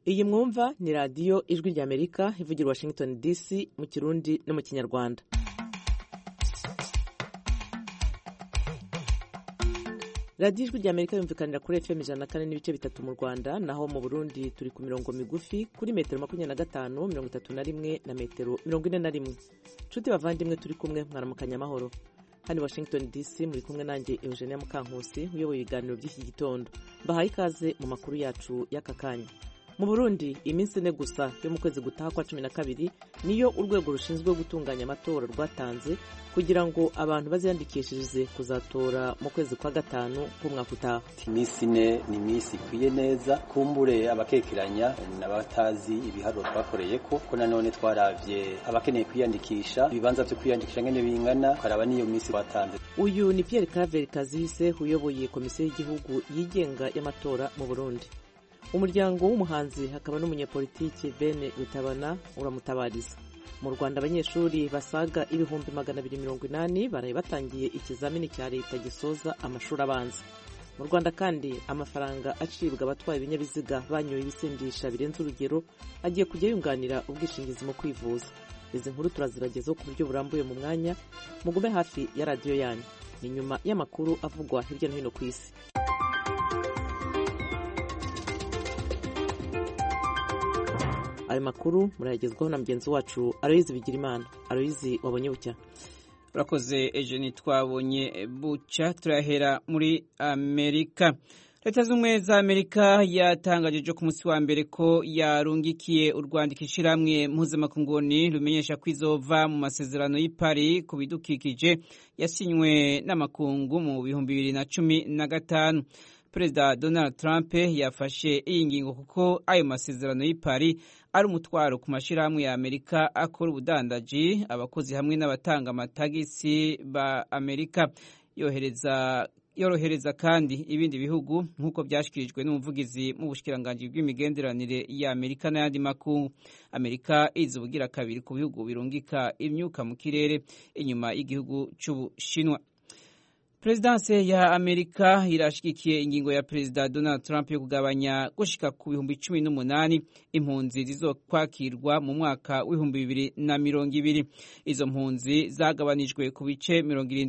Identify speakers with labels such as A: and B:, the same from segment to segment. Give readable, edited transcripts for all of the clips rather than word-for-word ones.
A: Iyi mwumva ni radiyo ijwi ry'Amerika ivugira Washington DC mu Kirundi no mu Kinyarwanda. Radiyo ijwi ry'Amerika yumvikanira kuri FM 104.3 mu Rwanda, naho mu Burundi turi ku mirongo migufi kuri metero 25, 31 na metero 41. Nshuti bavandimwe turi kumwe, mwaramukanya amahoro. Hano Washington DC muri kumwe nanjye Eugenia Mukankusi uyoboye ibiganiro by'iki gitondo. Bahaye ikaze mu makuru yacu y'aka kanya. Mu Burundi iminsi ine gusa yo mu kwezi gutaha kwa 12 niyo urwego rushinzwe gutunganya amatora rwatanze kugira ngo abantu baziyandikishirize kuzatora mu kwezi kwa gatanu k'umwaka utaha.
B: Iminsi ine ni iminsi ikwiye neza, kumbure abakekeranya n'abatazi ibiharuro twakoreye ko nanone twaravye abakeneye kwiyandikisha, ibibanza byo kwiyandikisha ngene bingana, karaba niyo minsi batanze.
A: Uyu ni Pierre Claver Kazise uyoboye komisiyo y'igihugu yigenga y'amatora mu Burundi. Umuryango w'umuhanzi hakaba n'umunyepolitiki Bene Rutabana uramutabariza. Mu Rwanda abanyeshuri basaga 280 baraye batangiye ikizamini cya leta gisoza amashuri abanza. Mu Rwanda kandi amafaranga acibwa abatwaye ibinyabiziga banyoye ibisindisha birenze urugero agiye kujya yunganira ubwishingizi mu kwivuza. Izi nkuru turaziragezaho ku buryo burambuye mu mwanya, mugume hafi ya radiyo yanyu. Ni nyuma y'amakuru avugwa hirya no hino ku isi. Ayo makuru murayagezwaho na mugenzi wacu Aloyizi Bigirimana. Aloyizi, wabonye bucya?
C: Urakoze Eugenie, twabonye bucya. Turahera muri Amerika. Leta z'Ubumwe za Amerika yatangaje ku munsi wa mbere ko yarungikiye urwandiko ishiramwe mpuzamakunguni rumenyesha ko izova mu masezerano y'i Paris ku bidukikije yasinywe n'amakungu mu 2015. Perezida Donald Trump yafashe iyi ngingo kuko ayo masezerano y'i Paris ari umutwaro ku mashirahamwe ya Amerika akora ubudandaji, abakozi hamwe n'abatanga amatagisi ba Amerika. Yorohereza kandi ibindi bihugu nk'uko byashikirijwe n'umuvugizi mu bushikiranganji bw'imigenderanire ya Amerika n'ayandi makungu. Amerika izi ubugira kabiri ku bihugu birungika imyuka mu kirere inyuma y'igihugu c'Ubushinwa. Prezidanse ya Amerika irashigikiye ingingo ya Perezida Donald Trump yo kugabanya gushika ku 18,000 impunzi zizokwakirwa mu mwaka w'2020. Izo mpunzi zagabanijwe ku bice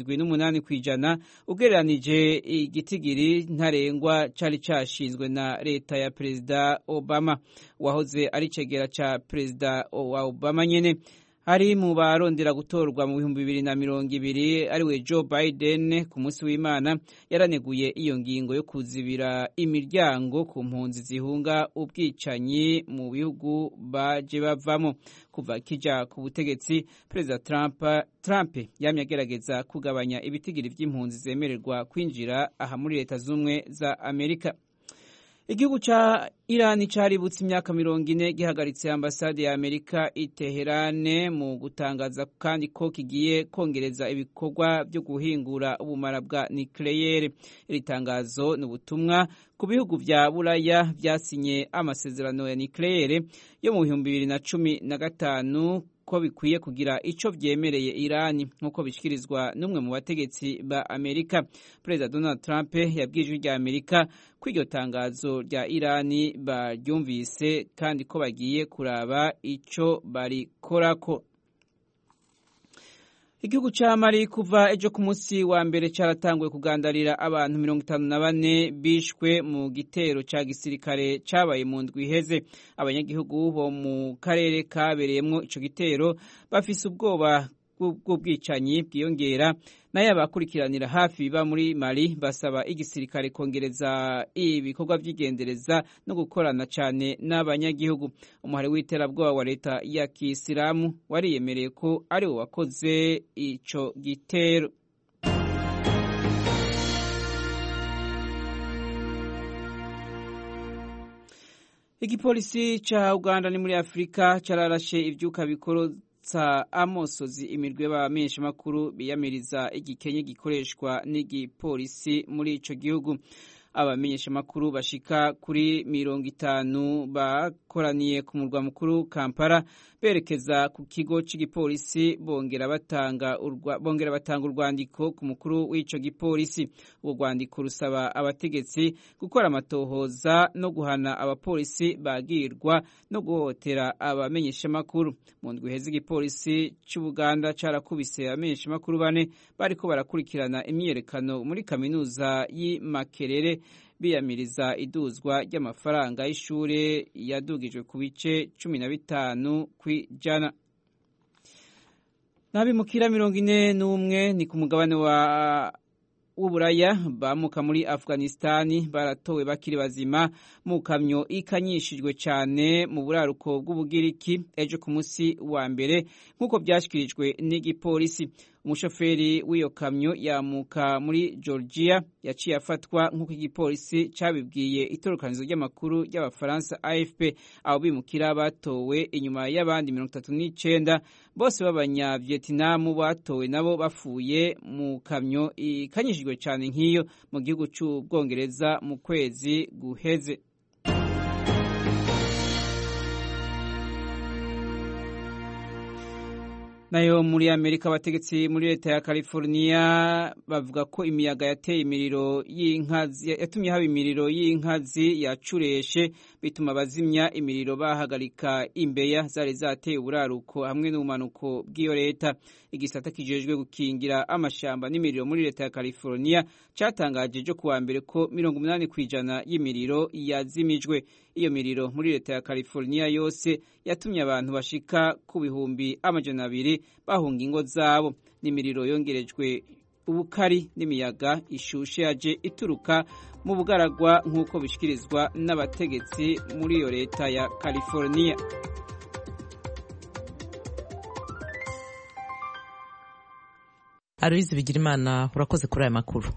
C: 78% ugereranije igitigiri ntarengwa cari cashinzwe na leta ya Perezida Obama, wahoze ari cegera ca Perezida wa Obama nyene. Hari mu barondera gutorwa mu 2020 ariwe Joe Biden ku munsi w'Imana yaraneguye iyo ngingo yo kuzibira imiryango ku mpunzi zihunga ubwicanyi mu bihugu baje bavamo. Kuva kija ku butegetsi, Perezida Trump yamye agerageza kugabanya ibitigiri vy'impunzi zemererwa kwinjira aha muri Leta z'Ubumwe za Amerika. Igihugu ca Iran caributse imyaka 40 gihagaritse ambasade ya Amerika i Teherane mu gutangaza kandi ko kigiye kongereza ibikorwa byo guhingura ubumara bwa nucleaire. Iri tangazo n'ubutumwa ku bihugu vya Buraya vyasinye amasezerano ya nucleaire yo mu 2015 ko bikwiye kugira ico vyemereye Irani nkuko bishikirizwa n'umwe mu bategetsi ba Amerika. Perezida Donald Trump yabwije rya Amerika ko iryo tangazo rya Irani baryumvise kandi ko bagiye kuraba ico barikorako. Igihugu ca Mali kuva ejo ku munsi wa mbere caratanguye kugandarira abantu 54 bishwe mu gitero ca gisirikare cabaye mu ndwi iheze. Abanyagihugu bo mu karere kabereyemwo ico gitero bafise ubwoba bw'ubwicanyi bwiyongera, nayo abakurikiranira hafi biba muri Mali basaba igisirikare kongereza ibikorwa vy'igendereza no gukorana cane n'abanyagihugu. Umuhari w'iterabwoba wa leta ya Kisilamu wariyemereye ko ari we wakoze ico gitero. Igipolisi ca Uganda ni muri Afrika cararashe ivyuka bikoro amosozi imirwi y'abamenyesha makuru biyamiriza igikenye gikoreshwa n'igipolisi muri ico gihugu. Abamenyesha makuru bashika kuri 50 bakoraniye ku murwa mukuru Kampala berekeza ku kigo c'igipolisi bongera batanga urwandiko ku mukuru w'ico gipolisi. Ubwo rwandiko rusaba abategetsi gukora amatohoza no guhana abapolisi bagirwa no guhohotera abamenyeshamakuru. Mu ndwi iheze igipolisi c'Ubuganda carakubise abamenyeshamakuru 4 bariko barakurikirana imyiyerekano muri kaminuza y'i Makerere biyamiriza iduzwa ry'amafaranga y'ishure yadugijwe ku bice 15 kw'ijana. N'abimukira 41 ni ku mugabane w'Uburaya bamuka muri Afghanistan baratowe bakiri bazima mu kamyo ikanyishijwe cyane mu buraruko bw'Ubugiriki ejo ku munsi wa mbere nk'uko byashyikirijwe n'igipolisi. Umushoferi w'iyo kamyo yamuka muri Georgia yaciye afatwa nk'uko igipolisi cyabibwiye itorokanizo ry'amakuru y'Abafaransa AFP. Abo bimukira batowe inyuma y'abandi 39 bose b'Abanya-Vietnam batowe nabo bafuye mu kamyo ikanyishijwe cyane nk'iyo mu gihugu cy'Ubwongereza mu kwezi guheze. Nayo muri Amerika abategetsi muri leta ya California bavuga ko imiyaga yateye imiriro y'inkazi yatumye haba imiriro y'inkazi yacureshe bituma bazimya imiriro bahagarika imbeya zari zateye uburaruko hamwe n'ubumanuko bw'iyo leta. Igisata kijejwe gukingira amashamba n'imiriro muri leta ya California cyatangaje ejo kuwa mbere ko 80% y'imiriro yazimijwe. Iyo miriro muri leta ya California yose yatumye abantu bashika ku bihumbi 200 bahunga ingo zabo. N'imiriro yongerejwe ubukari n'imiyaga ishushe yaje ituruka mu bugaragwa nk'uko bishikirizwa n'abategetsi muri iyo leta ya California.
A: Aloise Bigirimana, urakoze kuri aya makuru.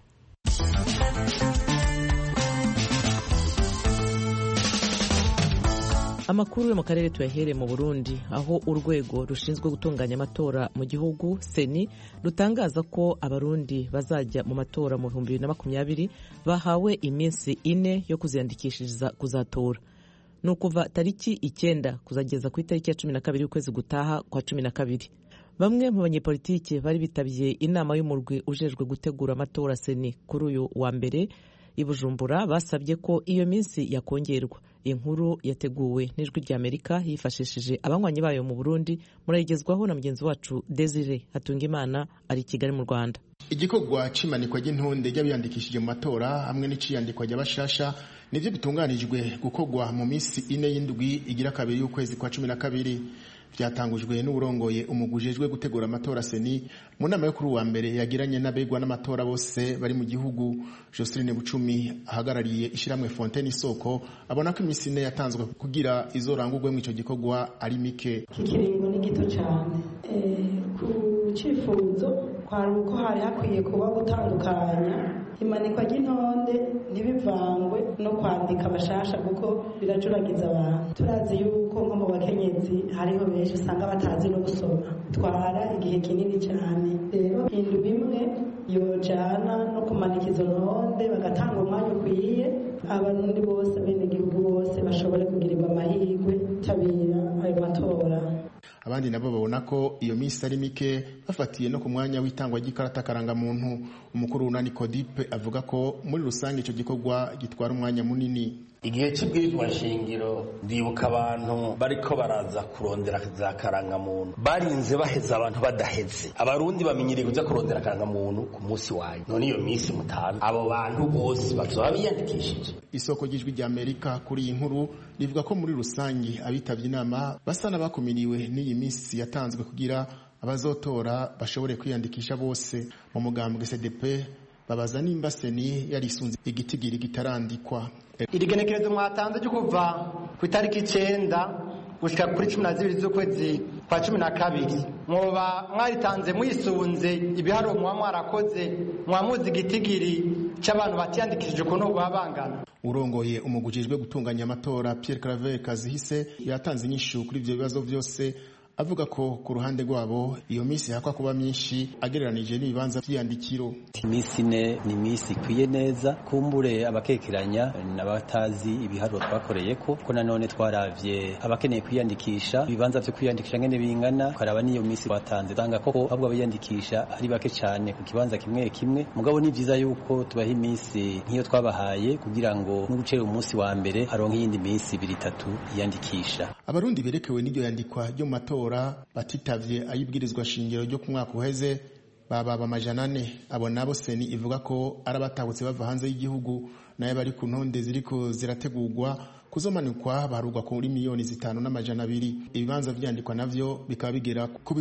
A: Amakuru yo mu karere tuyahere mu Burundi, aho urwego rushinzwe gutunganya amatora mu gihugu Seni rutangaza ko abarundi bazajya mu matora mu 2020 bahawe iminsi 4 yo kuziyandikishiriza kuzatora. Nukuva tariki 9 kuzageza ku itariki ya 12 y'ukwezi gutaha kwa 12. Bamwe mu banyepolitike bari bitabiye inama y'umurwi ujejwe gutegura amatora Seni kuri uyu wa mbere i Bujumbura basabye ko iyo minsi yakongerwa. Inkuru yateguwe n'Ijwi ry'Amerika hifashishije abanywanyi bayo mu Burundi, murayigezwaho na mugenzi wacu Desire Hatungimana ari Kigali mu Rwanda.
D: Igikorwa cimanikwa ry'intonde ry'abiyandikishije mu matora hamwe n'iciyandikwa ry'abashasha nivyo bitunganijwe gukorwa mu minsi 4 y'indwi igira kabiri y'ukwezi kwa 12. Vyatangujwe n'uburongoye umugujejwe gutegura amatora Seni mu nama yo kuri wa mbere yagiranye n'abegwa n'amatora bose bari mu gihugu. Joseline Bucumi ahagarariye ishiramwe Fontaine Isoko abona ko iminsi 4 yatanzwe kugira izorangurwe mu ico gikorwa ari mike.
E: Ikiringo ni gito cyane ku cifuzo kwari uko hari hakwiye kuba gutandukanya imanikwa ry'intonde ntibivangwe no kwandika abashasha kuko birajuragiza abantu. Turazi yuko nko mu bakenyezi hariho benshi usanga batazi no gusoma, twara igihe kinini cyane. Rero indwi imwe yojana no kumanika izo ntonde bagatanga umwanya ukwiye abantu bose bene igihugu bose bashobore kugirirwa amahirwe tabira ayo matora.
D: Abandi nabo babona ko iyo minsi ari mike bafatiye no ku mwanya w'itangwa ry'ikarata karanga muntu. Umukuru w'Unani Codipe avuga ko muri rusange ico gikorwa gitwara umwanya munini.
F: Igihe cy'ibwirizwa nshingiro ndibuka abantu bariko baraza kurondera za karanga muntu barinze baheza abantu badaheze. Abarundi bamenyereye kuja kurondera karanga muntu ku munsi wayo, none iyo minsi mutanu abo bantu bose bazoba biyandikishije.
D: Isoko ry'Ijwi ry'Amerika kuri iyi nkuru rivuga ko muri rusange abitavye inama basa n'abakumiriwe n'iyi minsi yatanzwe kugira abazotora bashobore kwiyandikisha bose. Mu mugambwe CDP babaza nimba Seni yarisunze igitigiri gitarandikwa.
G: Irigenekerezo mwatanze cyo kuva ku itariki 9 gushika kuri 12 z'ukwezi kwa 12 mwoba mwaritanze mwisunze ibiharo mwarakoze mwamuzi igitigiri cy'abantu batiyandikishije ko no babangana.
D: Urongoye umugujejwe gutunganya amatora Pierre Claver Kazihise yatanze inyishu kuri ivyo bibazo byose avuga ko ku ruhande rwabo iyo minsi hakwa kuba myinshi agereranije n'ibibanza vy'iyandikiro.
B: Iminsi ine ni iminsi ikwiye neza, kumbure abakekeranya n'abatazi ibiharuro twakoreyeko ko nanone twaravye abakeneye kwiyandikisha, ibibanza vyo kwiyandikisha ngene bingana, karaba niyo minsi batanze tanga koko ahubwo abayandikisha ari bake cyane ku kibanza kimwe kimwe. Mugabo ni vyiza yuko tubaha iminsi nk'iyo twabahaye kugira ngo n'ugucera umunsi wa mbere haronke iyindi minsi 2-3 yandikisha.
D: Abarundi berekewe n'iryo yandikwa ryo mu matora batitavye ayibwirizwa shingiro ryo ku mwaka uheze baba 400. Abo nabo seni ivuga ko arabatahutse bava hanze y'igihugu naye bari ku ntonde ziriko zirategurwa kuzomanikwa barugwa kuri 5,200,000. Ibibanza vyandikwa navyo bikaba bigera ku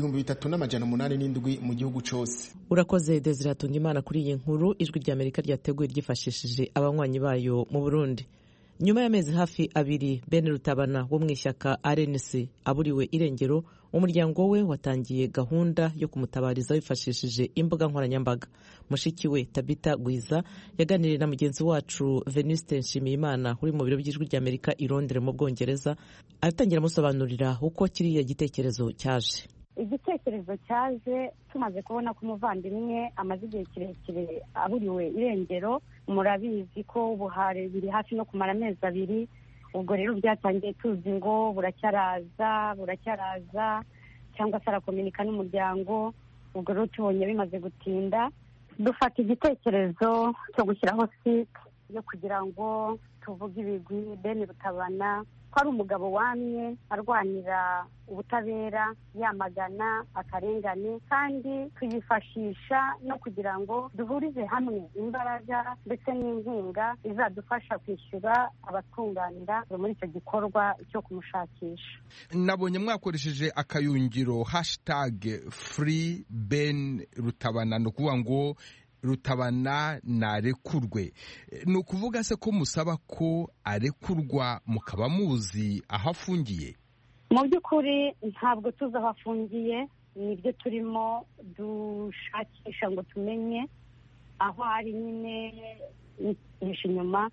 D: 3,887 mu gihugu cose.
A: Urakoze Desire Tungimana kuri iyi nkuru. Ijwi rya Amerika ryateguye ryifashishije abanywanyi bayo mu Burundi. Nyuma y'amezi hafi 2 Ben Rutabana wo mw'ishyaka RNC aburiwe irengero, umuryango we watangiye gahunda yo kumutabariza wifashishije imbuga nkoranyambaga. Mushiki we Tabita Gwiza yaganiriye na mugenzi wacu Venuste Nshimiyimana uri mu biro by'Ijwi rya Amerika i Londres mu Bwongereza, atangira amusobanurira uko kiriya gitekerezo cyaje.
H: Igitekerezo cyaje tumaze kubona ko umuvandimwe amaze igihe kirekire aburiwe irengero. Murabizi ko ubuhare biri hafi no kumara amezi 2. Ubwo rero byatangiye tuzi ngo buracyaraza cyangwa se arakominika n'umuryango. Ubwo rero tubonye bimaze gutinda, dufata igitekerezo cyo gushyiraho site yo kugira ngo tuvuge ibigwi Ben Rutabana ko ari umugabo wamye arwanira ubutabera, yamagana akarengane, kandi tuyifashisha no kugira ngo duhurize hamwe imbaraga ndetse n'inkunga izadufasha kwishyura abatunganira muri icyo gikorwa cyo kumushakisha.
I: Nabonye mwakoresheje akayungiro #Free Ben Rutabana, no kuvuga ngo Rutabana narekurwe. Ni ukuvuga se ko musaba ko arekurwa mukaba muzi aho afungiye?
H: Mu by'ukuri ntabwo tuzi aho afungiye, nibyo turimo dushakisha ngo tumenye aho ari, nyine nisha inyuma,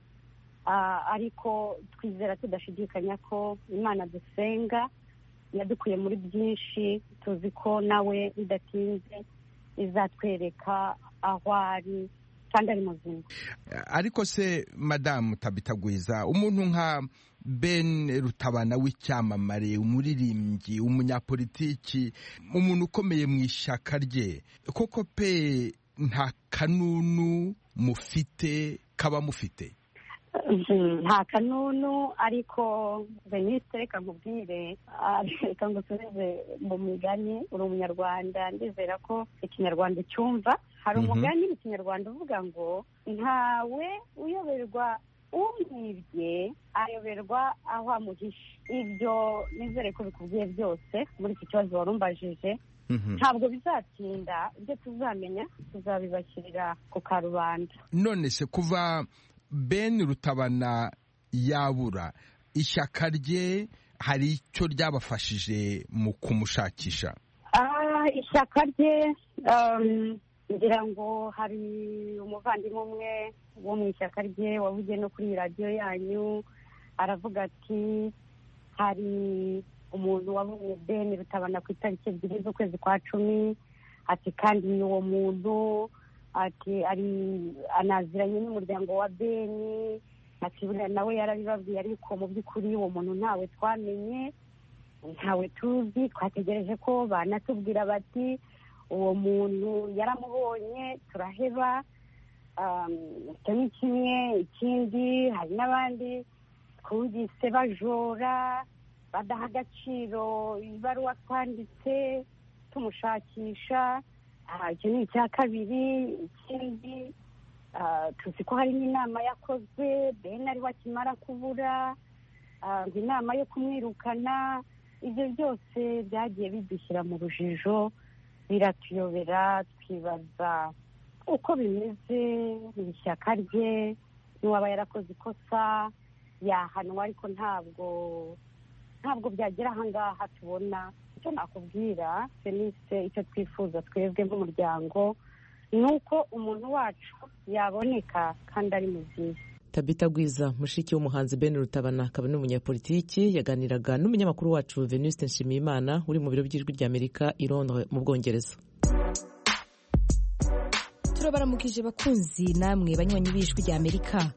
H: ariko twizera tudashidikanya ko Imana dusenga yadukuye muri byinshi, tuzi ko nawe bidatinze izatwereka aho ari kandi ari muzima.
I: Ariko se Madamu Tabita Gwiza, umuntu nka Ben Rutabana w'icyamamare, umuririmbyi, umunyapolitiki, umuntu ukomeye mu ishyaka rye, koko pe nta kanunu mufite kaba mufite?
H: Nta kanunu, ariko Venuste reka nkubwire, reka ngusubize mu migani. Uri umunyarwanda, ndizera ko ikinyarwanda cyumva. Hari umugani mu kinyarwanda uvuga ngo ntawe uyoberwa umwibye, ayoberwa aho amuhishe. Ibyo nizere ko bikubwiye byose muri iki kibazo warumbajije. Ntabwo bizatinda, ibyo tuzamenya tuzabibashyirira ku karubanda.
I: None se kuva Ben Rutabana yabura, ishyaka rye hari icyo ryabafashije mu kumushakisha?
H: Ishyaka rye ngira ngo hari umuvandimwe umwe wo mu ishyaka rye wavugiye no kuri radiyo yanyu, aravuga ati hari umuntu wabonye Ben Rutabana ku itariki 2 z'ukwezi kwa 10, ati kandi uwo muntu ati anaziranye n'umuryango wa Ben, ati buriya nawe yarabibabwiye, ariko mu by'ukuri uwo muntu ntawe twamenye, ntawe tuzi. Twategereje ko banatubwira bati uwo muntu yaramubonye, turaheba. Icyo ni kimwe. Ikindi, hari n'abandi twumvise bajora, badaha agaciro ibaruwa twanditse tumushakisha. Icyo ni icya kabiri. Ikindi, tuzi ko hari n'inama yakozwe Ben ariho akimara kubura, inama yo kumwirukana. Ibyo byose byagiye bidushyira mu rujijo, biratuyobera, twibaza uko bimeze mu ishyaka rye. N'uwaba yarakoze ikosa yahanwa, ariko ntabwo byagera ahangaha tubona. Icyo nakubwira Felice, icyo twifuza twebwe nk'umuryango ni uko umuntu wacu yaboneka kandi ari muzima.
A: Tabita Gwiza, mushiki w'umuhanzi Ben Rutabana akaba n'umunyapolitiki, yaganiraga n'umunyamakuru wacu Venuste Nshimiyimana uri mu biro by'Ijwi ry'Amerika i Londres mu Bwongereza.
J: Turabaramukije bakunzi namwe banywanyi b'Ijwi ry'Amerika.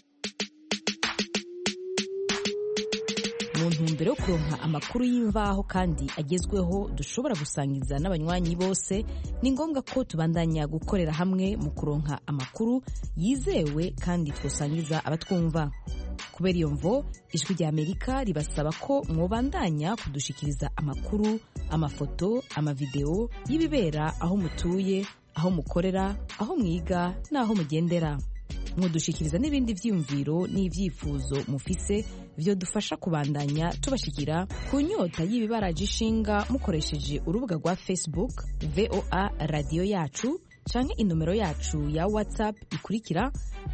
J: Mu ntumbero yo kuronka amakuru y'imvaho kandi agezweho dushobora gusangiza n'abanywanyi bose, ni ngombwa ko tubandanya gukorera hamwe mu kuronka amakuru yizewe kandi twosangiza abatwumva. Kubera iyo mvo, Ijwi ry'Amerika ribasaba ko mwobandanya kudushikiriza amakuru, amafoto, amavideo y'ibibera aho mutuye, aho mukorera, aho mwiga n'aho mugendera. Mwodushikiriza n'ibindi vyiyumviro n'ivyifuzo mufise vyo dufasha kubandanya tubashikira ku nyota y'ibibaraje ishinga mukoresheje urubuga rwa Facebook VOA Radio Yacu canke inomero yacu ya WhatsApp ikurikira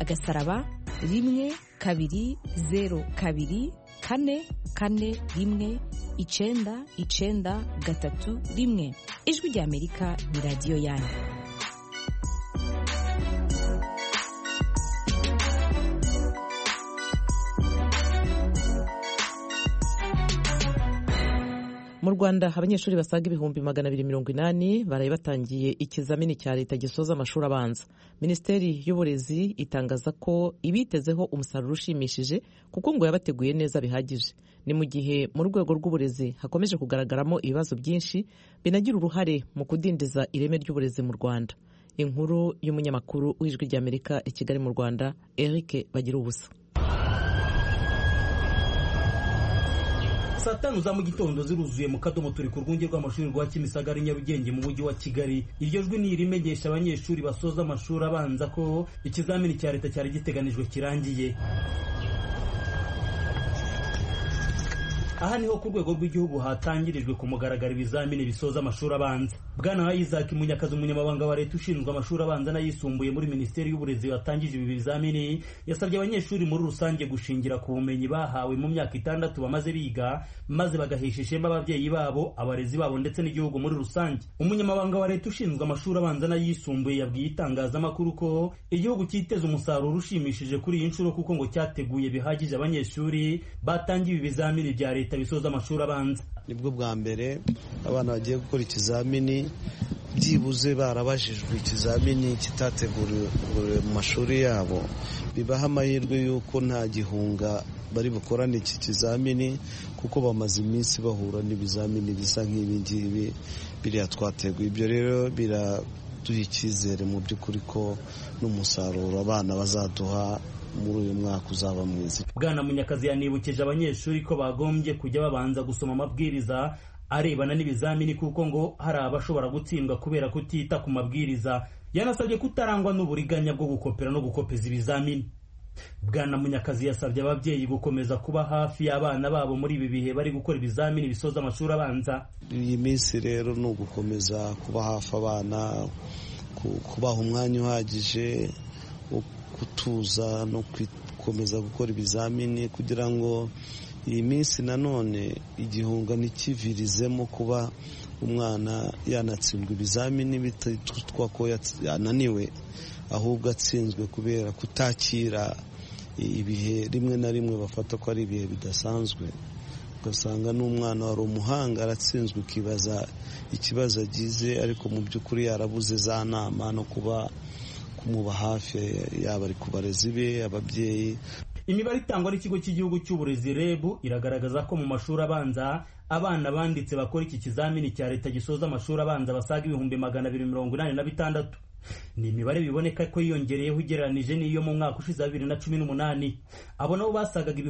J: *12024419931. Ijwi ry'Amerika ni radio yanyu.
A: Mu Rwanda abanyeshuri basaga ibihumbi 280 baraye batangiye ikizamini cya leta gisoza amashuri abanza. Minisiteri y'Uburezi itangaza ko ibitezeho umusaruro ushimishije kuko ngo yabateguye neza bihagije. Ni mu gihe mu rwego rw'uburezi hakomeje kugaragaramo ibibazo byinshi binagira uruhare mu kudindiza ireme ry'uburezi mu Rwanda. Inkuru y'umunyamakuru w'Ijwi ry'Amerika i Kigali mu Rwanda, Eric Bagirubusa.
K: Saa 5 za mu gitondo ziruzuye mu Kadomo turi ku rwunge rw'amashuri rwa Kimisagara Nyarugenge mu mujyi wa Kigali. Iryo jwi ni irimenyesha abanyeshuri basoza amashuri abanza ko ikizamini cya leta cyari giteganijwe kirangiye. Aha niho ku rwego rw'igihugu hatangirijwe ku mugaragaro ibizamini bisoza amashuri abanza. Bwana Isaac Munyakazi, umunyamabanga wa leta ushinzwe amashuri abanza n'ayisumbuye muri Minisiteri y'Uburezi watangije ibi bizamini, yasabye abanyeshuri muri rusange gushingira ku bumenyi bahawe mu myaka 6 bamaze biga, maze bagahesha ishema ababyeyi babo, abarezi babo ndetse n'igihugu muri rusange. Umunyamabanga wa leta ushinzwe amashuri abanza n'ayisumbuye yabwiye itangazamakuru ko igihugu cyiteze umusaruro ushimishije kuri iyi nshuro kuko ngo cyateguye bihagije abanyeshuri batangiye ibi bizamini bya leta bisoza amashuri abanza.
L: Nibwo bwa mbere abana bagiye gukora ikizamini byibuze barabajijwe ikizamini kitateguriwe mu mashuri yabo, bibaha amahirwe y'uko nta gihunga bari bukorane iki kizamini kuko bamaze iminsi bahura n'ibizamini bisa nk'ibi ngibi biriya twateguye. Ibyo rero biraduha icyizere mu by'ukuri ko n'umusaruro abana bazaduha muri uyu mwaka uzaba mwiza.
K: Bwana Munyakazi yanibukije abanyeshuri ko bagombye kujya babanza gusoma amabwiriza arebana n'ibizamini kuko ngo hari abashobora gutsindwa kubera kutita ku mabwiriza. Yanasabye kutarangwa n'uburiganya bwo gukopera no gukopeza ibizamini. Bwana Munyakazi yasabye ababyeyi gukomeza kuba hafi y'abana babo muri ibi bihe bari gukora ibizamini bisoza amashuri abanza.
L: Iyi minsi rero ni ugukomeza kuba hafi abana, kubaha umwanya uhagije, kutuza no gukomeza gukora ibizamini kugira ngo iyi minsi nanone igihunga ntikivirizemo kuba umwana yanatsindwa ibizamini bititwa ko yananiwe, ahubwo atsinzwe kubera kutakira ibihe rimwe na rimwe bafata ko ari ibihe bidasanzwe. Ugasanga n'umwana wari umuhanga aratsinzwe ukibaza ikibazo agize, ariko mu by'ukuri yarabuze za nama no kumuba hafi, yaba ari ku barezi be, ababyeyi.
K: Imibare itangwa n'ikigo cy'igihugu cy'uburezi REB iragaragaza ko mu mashuri abanza abana banditse bakora iki kizamini cya leta gisoza amashuri abanza basaga 286. Ni imibare biboneka ko yiyongereyeho ugereranije n'iyo mu mwaka ushize 2018. Abo nabo basagaga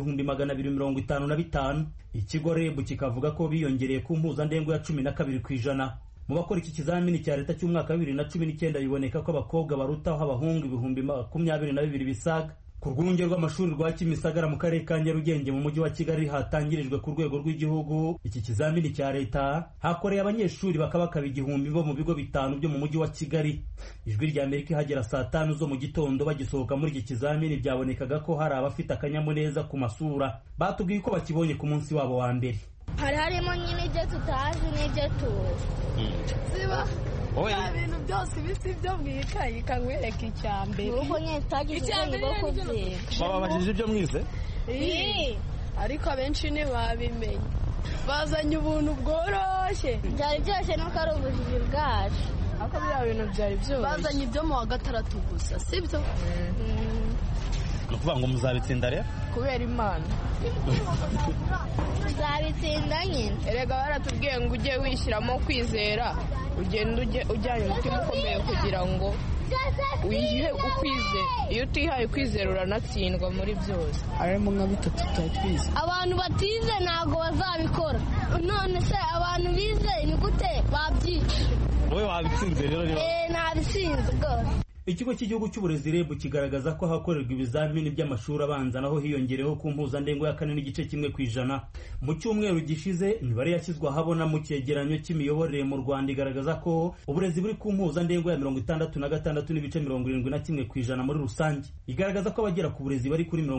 K: 255. Ikigo REB kikavuga ko biyongereye ku mpuzandengo ya 12%. Mu bakora iki kizamini cya leta cy'umwaka 2019 biboneka ko abakobwa barutaho abahungu 22,000 bisaga. Ku rwunge rw'amashuri rwa Kimisagara mu karere ka Nyarugenge mu mujyi wa Kigali hatangirijwe ku rwego rw'igihugu iki kizamini cya leta, hakoreye abanyeshuri bakabakaba 1000 bo mu bigo 5 byo mu mujyi wa Kigali. Ijwi ry'Amerika ihagera saa 5 zo mu gitondo bagisohoka muri iki kizamini byabonekaga ko hari abafite akanyamuneza ku masura. Batubwiye ko bakibonye ku munsi wabo wa mbere.
M: Hari harimo nyine ibyo tutazi n'ibyo tuzi. Siba ibintu byose bisi byo mwikayi kanywereka icyambere
N: uko nyine tagize ibyo kubyera
O: bababajije ibyo mwize
M: ariko abenshi ntibabimenye bazanye ubuntu bworoshye
N: byari byose nuko ari ubujiji bwacu
M: ariko biriya bintu byari byoroshye bazanye ibyo mu wa gatandatu gusa sibyo
O: ni ukuvuga ngo muzabitsinda rero
M: kubera imana
N: tuzabitsinda nyine
M: erega baratubwiye ngo ujye wishyiramo kwizera ugenda ujyanye umutima ukomeye kugira ngo wihe ukwizera iyo utihaye ukwizera uranatsindwa muri byose harimo nka bitatu tutari twize
N: abantu batize ntabwo bazabikora none se abantu bize ni gute babyica
O: wowe wabitsinze rero
N: ntabitsinze rwose
K: ikigo cy'igihugu cy'uburezi REB kigaragaza ko hakorerwa ibizamini by'amashuri abanza naho hiyongereho ku mpuzandengo ya 4.1%. Mu cyumweru gishize imibare yashyizwe ahabona mu cyegeranyo cy'imiyoborere mu Rwanda igaragaza ko uburezi buri ku mpuzandengo ya 66.71% muri rusange. Igaragaza ko abagera ku burezi bari kuri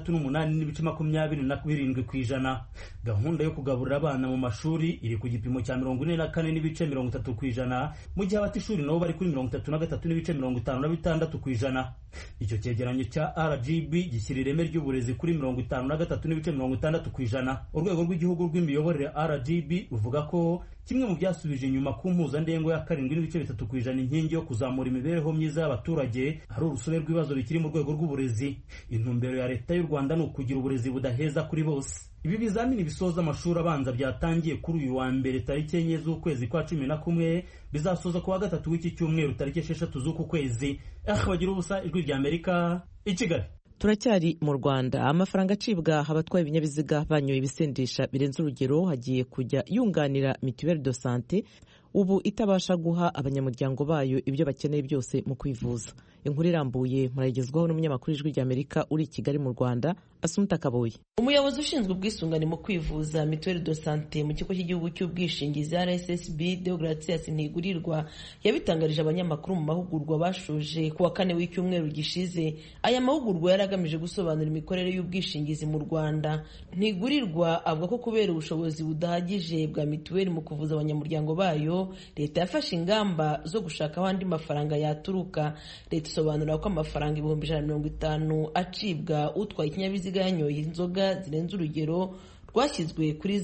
K: 68.27%. Gahunda yo kugaburira abana mu mashuri iri ku gipimo cya 44.30%, mu gihe abatishuri nabo bari kuri 33.56%. Icyo cyegeranyo cya RGB gishyira ireme ry'uburezi kuri 53.60%. Urwego rw'igihugu rw'imiyoborere RGB ruvuga ko kimwe mu byasubije inyuma ku mpuzandengo ya 7.3% inkingi yo kuzamura imibereho myiza y'abaturage ari urusobe rw'ibibazo bikiri mu rwego rw'uburezi. Intumbero ya leta y'u Rwanda ni ukugira uburezi budaheza kuri bose. Ibi bizamini bisoza amashuri abanza byatangiye kuri uyu wa mbere tariki 4 z'ukwezi kwa 11 bizasoza ku wa gatatu w'iki cyumweru tariki 6 z'uku kwezi. Bagira ubusa ijwi rya Amerika i Kigali.
A: Turacyari mu Rwanda, amafaranga acibwa abatwaye ibinyabiziga banyoye ibisindisha birenze urugero hagiye kujya yunganira mituelle de santé ubu itabasha guha abanyamuryango bayo ibyo bakeneye byose mu kwivuza. Inkuru irambuye murayigezwaho n'umunyamakuru w'ijwi rya Amerika uri i Kigali mu Rwanda, Asumta Kaboyi.
P: Umuyobozi ushinzwe ubwisungane mu kwivuza mituelle de santé mu kigo cy'igihugu cy'ubwishingizi RSSB Deogratias Ntigurirwa yabitangarije abanyamakuru mu mahugurwa bashoje ku wa 4 w'icyumweru gishize. Aya mahugurwa yaragamije gusobanura imikorere y'ubwishingizi mu Rwanda. Ntigurirwa avuga ko kubera ubushobozi budahagije bwa mituelle mu kuvuza abanyamuryango bayo, leta yafashe ingamba zo gushaka andi mafaranga yaturuka. Leta isobanura ko amafaranga 150 acibwa utwaye ikinyabiziga yanyoye inzoga zirenze urugero rwashyizwe kuri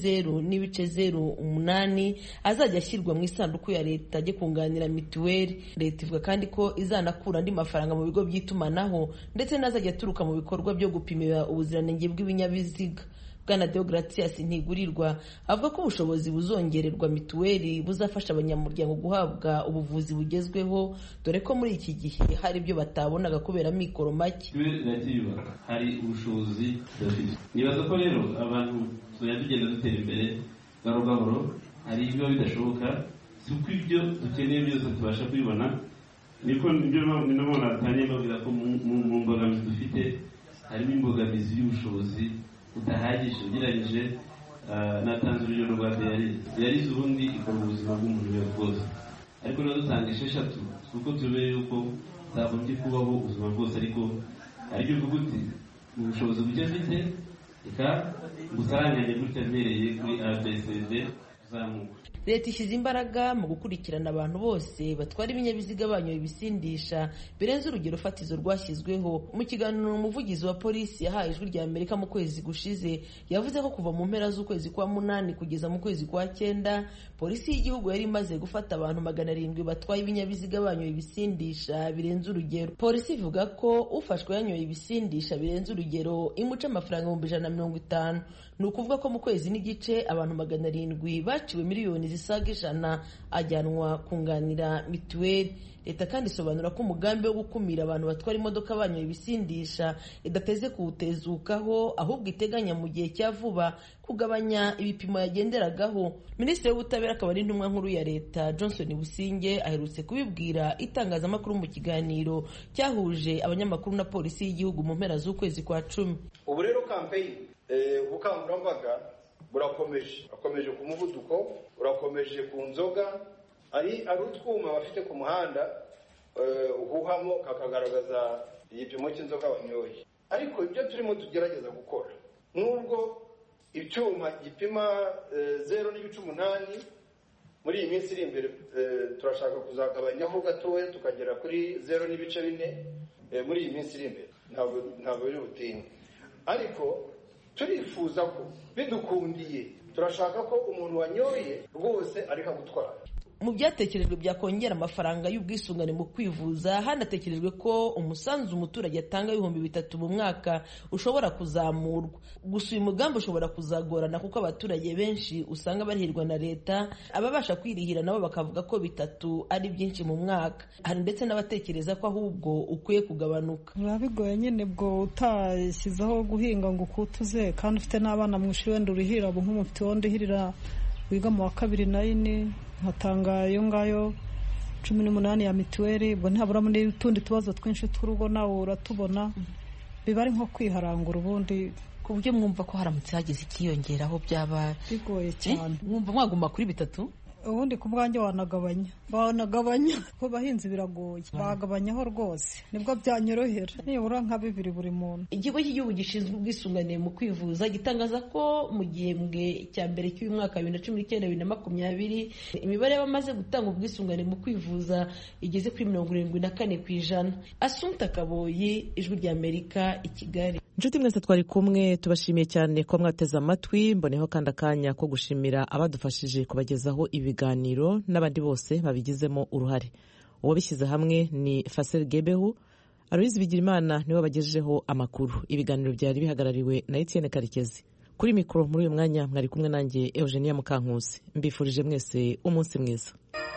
P: 0.08 azajya ashyirwa mu isanduku ya leta ajye kunganira mituweli. Leta ivuga kandi ko izanakura andi mafaranga mu bigo by'itumanaho ndetse n'azajya aturuka mu bikorwa byo gupimira ubuziranenge bw'ibinyabiziga. Bwana Deogratias Ntigurirwa avuga ko ubushobozi buzongererwa mituweli buzafasha abanyamuryango guhabwa ubuvuzi bugezweho, dore ko muri iki gihe hari ibyo batabonaga kubera mikoro make.
Q: Hari ubushobozi dufite. Nibaza ko rero abantu tugenda dutera imbere gahoro gahoro, hari ibyo bidashoboka, si uko ibyo dukeneye byose tubasha kubibona. Niko nibyo nabona atanye bavuga ko mu mbogamizi dufite harimo imbogamizi y'ubushobozi udahagije ugereranyije. Natanze urugero rwa Dialyse ubundi ikora ubuzima bw'umuntu wese bwose, ariko rero dutanga 6 kuko tubere yuko zagombye kubaho ubuzima bwose, ariko aribyo uvuga uti ubushobozi buke mfite reka gusaranganye gutya mbereye kuri ABCD zamuka.
P: Leta ishyize imbaraga mu gukurikirana abantu bose batwara ibinyabiziga banyoye ibisindisha birenze urugero fatizo rwashyizweho. Mu kiganiro umuvugizi wa polisi yahaye ijwi rya Amerika mu kwezi gushize yavuze ko kuva mu mpera z'ukwezi kwa 8 kugeza mu kwezi kwa 9 polisi y'igihugu yari imaze gufata abantu 700 batwaye ibinyabiziga banyoye ibisindisha birenze urugero. Polisi ivuga ko ufashwe yanyoye ibisindisha birenze urugero imuca amafaranga 150. Ni ukuvuga ko mu kwezi n'igice abantu 700 baciwe miliyoni zisaga 100 ajyanwa kunganira mituweli. Leta kandi isobanura ko umugambi wo gukumira abantu batwara imodoka banyoye ibisindisha idateze kuwutezukaho, ahubwo iteganya mu gihe cya vuba kugabanya ibipimo yagenderagaho. Minisitiri w'ubutabera akaba ari intumwa nkuru ya leta Johnson Businge aherutse kubibwira itangazamakuru mu kiganiro cyahuje abanyamakuru na polisi y'igihugu mu mpera z'ukwezi kwa 10.
R: Ubu rero campaign ubukangurambaga burakomeje ku muvuduko, urakomeje ku nzoga. Ari utwuma bafite ku muhanda uhuhamo kakagaragaza igipimo cy'inzoga wanyoye, ariko ibyo turimo tugerageza gukora nubwo icyuma gipima 0.8 muri iyi minsi iri imbere turashaka kuzagabanyaho gatoya tukagera kuri 0.4 muri iyi minsi iri imbere, ntabwo biri butinde, ariko turifuza ko bidukundiye turashaka ko umuntu wanyoye rwose areka gutwara.
P: Mu byatekerejwe byakongera amafaranga y'ubwisungane mu kwivuza, hanatekerejwe ko umusanzu umuturage atanga $3,000 mu mwaka ushobora kuzamurwa. Gusa uyu mugambi ushobora kuzagorana kuko abaturage benshi usanga barihirwa na leta, ababasha kwirihira nabo bakavuga ko 3 ari byinshi mu mwaka. Hari ndetse n'abatekereza ko ahubwo ukwiye kugabanuka.
S: Biba bigoye nyine bwo utashyizeho guhinga ngo ukutuze kandi ufite n'abana mu ishuri wenda urihira abo nk'umufite wondi hirira wiga mu wa 2 na 4 nkatanga iyo ngayo 18 ya mituweli, ubwo ntaburamo n'utundi tubazo twinshi tw'urugo nawe uratubona, biba ari nko kwiharangura ubundi
P: ku buryo mwumva ko haramutse hagize ikiyongeraho byaba
S: bigoye cyane.
P: Mwumva mwaguma kuri 3?
S: Ubundi ku bwanjye wanagabanya ko bahinzi biragoye, bagabanyaho rwose nibwo byanyorohera, nibura nka 2 buri muntu.
P: Ikigo cy'igihugu gishinzwe ubwisungane mu kwivuza gitangaza ko mu gihembwe cya mbere cy'uyu mwaka 2019-2020 imibare y'abamaze gutanga ubwisungane mu kwivuza igeze kuri 74%. Assumpta Kaboyi, Ijwi ry'Amerika, i Kigali.
A: Inshuti mwese twari kumwe, tubashimiye cyane ko mwateze amatwi. Mboneho kandi akanya ko gushimira abadufashije kubagezaho ibiganiro n'abandi bose babigizemo uruhare. Uwo bishyize hamwe ni Fasel Gebehu, Aloyizi Bigirimana niwe bagejejeho amakuru. Ibiganiro byari bihagarariwe na Etienne Karekezi. Kuri mikoro muri uyu mwanya mwari kumwe nanjye Eugenia Mukankusi. Mbifurije mwese umunsi mwiza.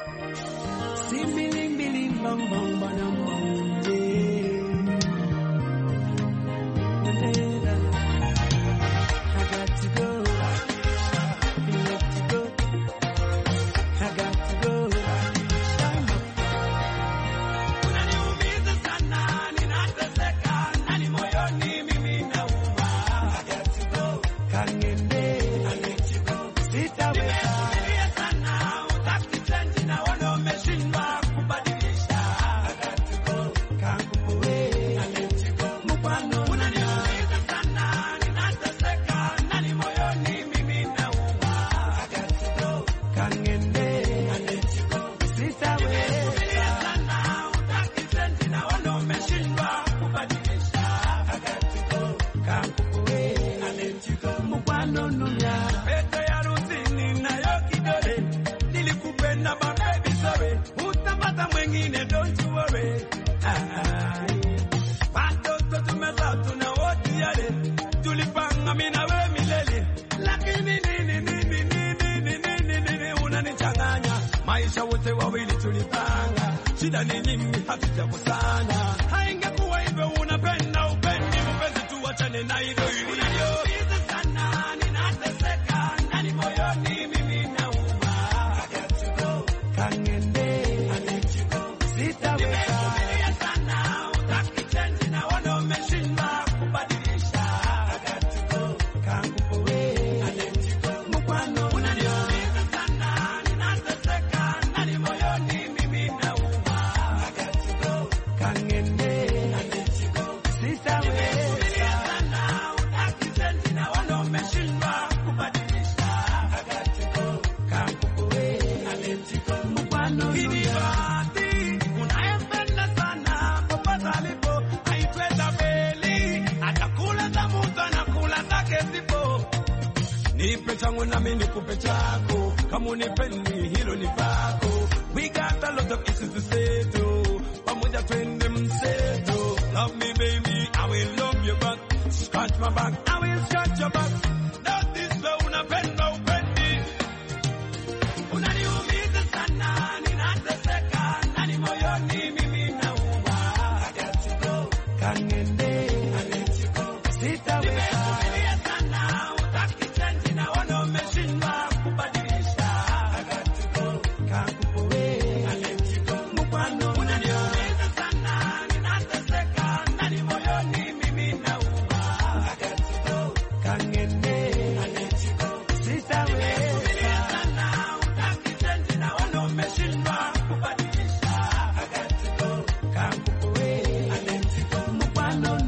T: Maisha wote wawili tulipanga, shida ni nyingi hatujakosana. Haingekuwa hivyo, unapenda upendi, mpenzi tuachane na hivyo. Unaniumiza sana, ninateseka ndani moyoni, mimi nauma. I got to go, kangende, I let you go, sitaweza. Nimevumilia sana, utaki change na wana umeshindwa kubadilisha. I got to go, kangupowe, I let you go, mukwano. Unaniumiza sana, ninateseka ndani moyoni, mimi nauma. I got to go, kangende, I let you go, sitaweza. Nimevumilia sana, utaki change na wana umeshindwa kubadilisha. I got to go, kangupowe, I let you go, mukwano. Kinibati, unayempenda sana, popote alipo, haipenda beli. Atakula za mtu, anakula zake zipo. Nipe changu nami nikupe chako, kama unipendi hilo ni pako. We got a lot of issues to settle, pamoja twende mseto. Love me baby, I will love you back. Scratch my back, I will scratch your back. That is where unapenda upendi. Unaniumiza sana, ninateseka ndani moyoni, mimi nauma. I got to go, kangende, I let you go, sitaweza. Nimevumilia sana, utaki change na wana umeshindwa kubadilisha. I got to go, kangupowe, I let you go, mukwano. Unaniumiza sana, ninateseka ndani moyoni, mimi nauma. I got to go, kangende, I let you go, sitaweza. Nimevumilia sana, utaki change na wana umeshindwa kubadilisha. I got to go, kangupowe, I let you go, mukwano.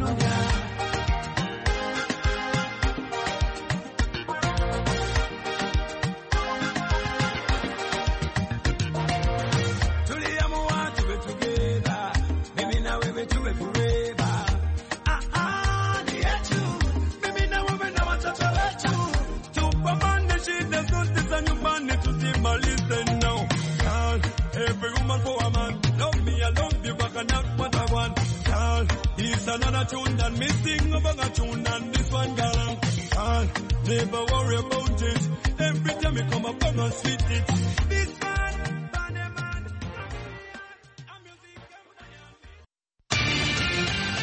T: forever. The attitude. Mimi na wewe na watoto wetu. Tupambane shida zote za nyumbani tusimalize now. Girl, every woman for a man. Love me, I love you, but I not what I want. Girl, it's another tune than me sing about a tune and this one, girl. Girl, never worry about it. Every time you come up, I'm gonna sweet it.